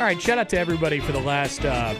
All right, shout out to everybody for the last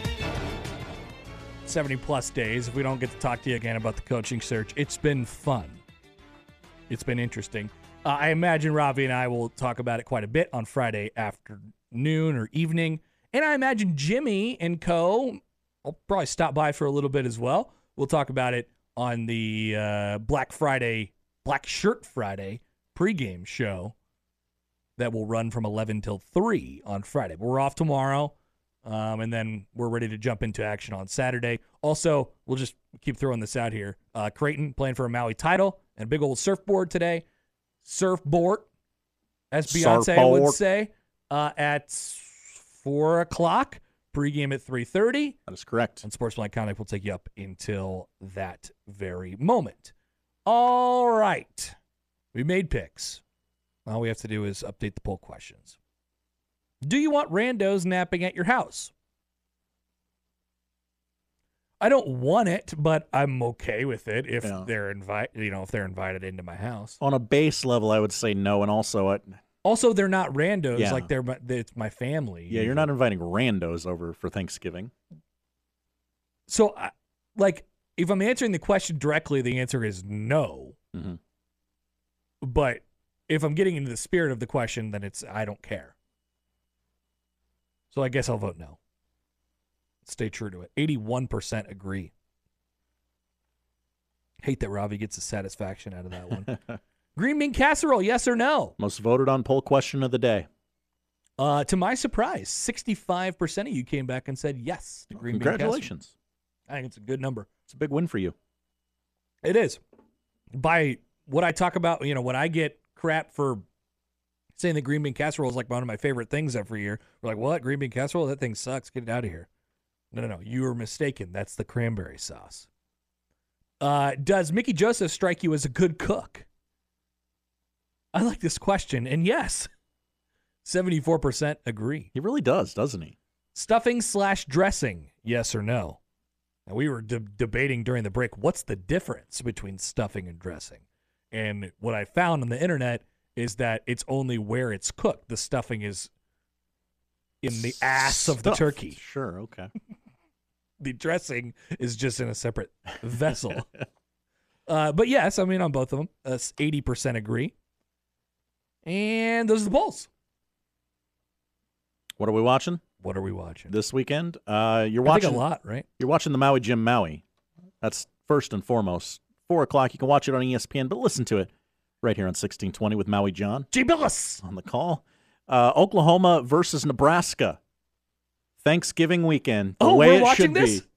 70-plus days. If we don't get to talk to you again about the coaching search, it's been fun. It's been interesting. I imagine Ravi and I will talk about it quite a bit on Friday afternoon or evening. And I imagine Jimmy and co. will probably stop by for a little bit as well. We'll talk about it on the Black Shirt Friday pregame show that will run from 11 till 3 on Friday. But we're off tomorrow, and then we're ready to jump into action on Saturday. Also, we'll just keep throwing this out here. Creighton playing for a Maui title and a big old surfboard today. Surfboard, as Beyonce would say, at 4 o'clock. Pregame at 3:30. That is correct. And Sportsman Iconic will take you up until that very moment. All right. We made picks. All we have to do is update the poll questions. Do you want randos napping at your house? I don't want it, but I'm okay with it if they're invited into my house. On a base level, I would say no, and also they're not randos. Yeah. Like it's my family. Yeah, you're not inviting randos over for Thanksgiving. So, if I'm answering the question directly, the answer is no. Mm-hmm. But if I'm getting into the spirit of the question, then it's I don't care. So I guess I'll vote no. Stay true to it. 81% agree. Hate that Ravi gets the satisfaction out of that one. Green bean casserole, yes or no? Most voted on poll question of the day. To my surprise, 65% of you came back and said yes to green bean casserole. Congratulations. I think it's a good number. It's a big win for you. It is. By what I talk about, when I get crap for saying that green bean casserole is like one of my favorite things every year, we're like, what? Green bean casserole? That thing sucks. Get it out of here. No. You were mistaken. That's the cranberry sauce. Does Mickey Joseph strike you as a good cook? I like this question, and yes, 74% agree. He really does, doesn't he? Stuffing/dressing, yes or no? Now, we were debating during the break, what's the difference between stuffing and dressing? And what I found on the internet is that it's only where it's cooked. The stuffing is in the ass of the turkey. Sure, okay. The dressing is just in a separate vessel. But yes, on both of them, 80% agree. And those are the polls. What are we watching? What are we watching this weekend? You're watching I think a lot, right? You're watching the Maui Jim Maui. That's first and foremost. 4 o'clock. You can watch it on ESPN, but listen to it right here on 1620 with Maui John. G. Billis on the call. Oklahoma versus Nebraska. Thanksgiving weekend. The way we're it should this? be.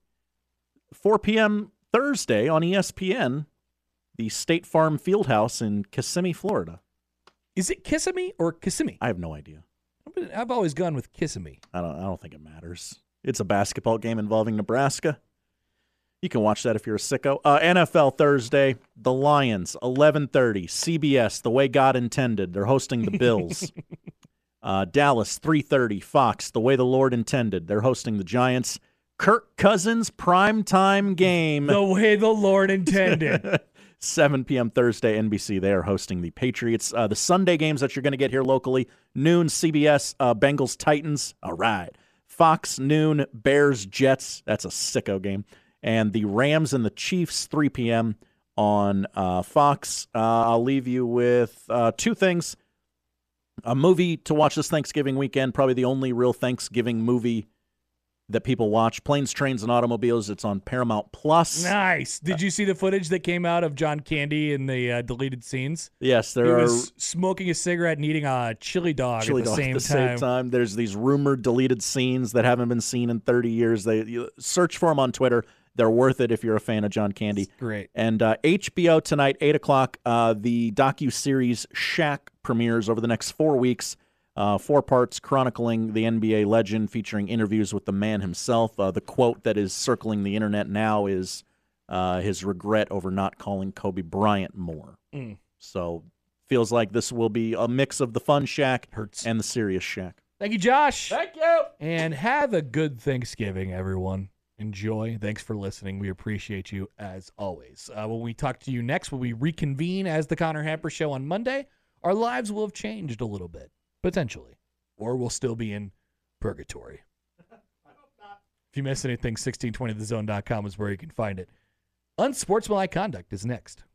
4 p.m. Thursday on ESPN, the State Farm Fieldhouse in Kissimmee, Florida. Is it Kissimmee or Kissimmee? I have no idea. I've always gone with Kissimmee. I don't think it matters. It's a basketball game involving Nebraska. You can watch that if you're a sicko. NFL Thursday, the Lions, 11:30. CBS, the way God intended. They're hosting the Bills. Dallas, 3:30. Fox, the way the Lord intended. They're hosting the Giants. Kirk Cousins, primetime game. The way the Lord intended. 7 p.m. Thursday, NBC. They are hosting the Patriots. The Sunday games that you're going to get here locally, noon, CBS, Bengals, Titans. All right. Fox, noon, Bears, Jets. That's a sicko game. And the Rams and the Chiefs, 3 p.m. on Fox. I'll leave you with 2 things. A movie to watch this Thanksgiving weekend, probably the only real Thanksgiving movie that people watch. Planes, Trains, and Automobiles. It's on Paramount Plus. Nice. Did you see the footage that came out of John Candy in the deleted scenes? Yes, he was smoking a cigarette and eating a chili dog at the same time. There's these rumored deleted scenes that haven't been seen in 30 years. You search for them on Twitter. They're worth it if you're a fan of John Candy. That's great. And HBO tonight, 8 o'clock, the docuseries Shaq premieres over the next 4 weeks. 4 parts chronicling the NBA legend, featuring interviews with the man himself. The quote that is circling the internet now is his regret over not calling Kobe Bryant more. So feels like this will be a mix of the fun Shaq and the serious Shaq. Thank you, Josh. Thank you. And have a good Thanksgiving, everyone. Enjoy. Thanks for listening. We appreciate you as always. When we talk to you next, when we reconvene as the Connor Hamper Show on Monday, our lives will have changed a little bit, potentially. Or we'll still be in purgatory. If you miss anything, 1620thezone.com is where you can find it. Unsportsmanlike conduct is next.